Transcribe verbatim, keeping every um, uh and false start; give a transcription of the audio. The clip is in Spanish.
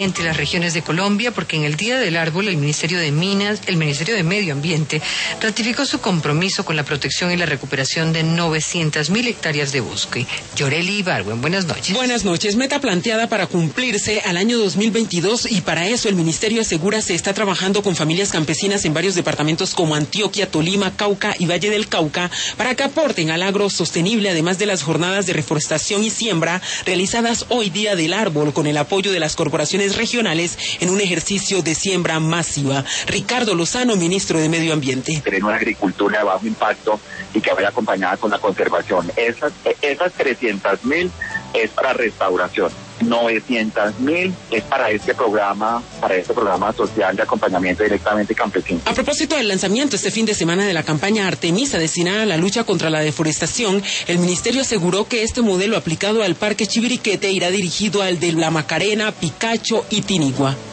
entre las regiones de Colombia, porque en el Día del Árbol el Ministerio de Minas, el Ministerio de Medio Ambiente ratificó su compromiso con la protección y la recuperación de novecientas mil hectáreas de bosque. Yoreli Ibargüen, buenas noches. Buenas noches. Meta planteada para cumplirse al año dos mil veintidós, y para eso el Ministerio asegura se está trabajando con familias campesinas en varios departamentos como Antioquia, Tolima, Cauca y Valle del Cauca para que aporten al agro sostenible, además de las jornadas de reforestación y siembra realizadas hoy Día del Árbol con el apoyo de las corporaciones regionales en un ejercicio de siembra masiva. Ricardo Lozano, ministro de Medio Ambiente. Tener una agricultura de bajo impacto y que vaya acompañada con la conservación. Esas, esas trescientas mil es para restauración. novecientas mil es para este programa, para este programa social de acompañamiento directamente campesino. A propósito del lanzamiento este fin de semana de la campaña Artemisa destinada a la lucha contra la deforestación, el ministerio aseguró que este modelo aplicado al Parque Chiviriquete irá dirigido al de La Macarena, Picacho y Tinigua.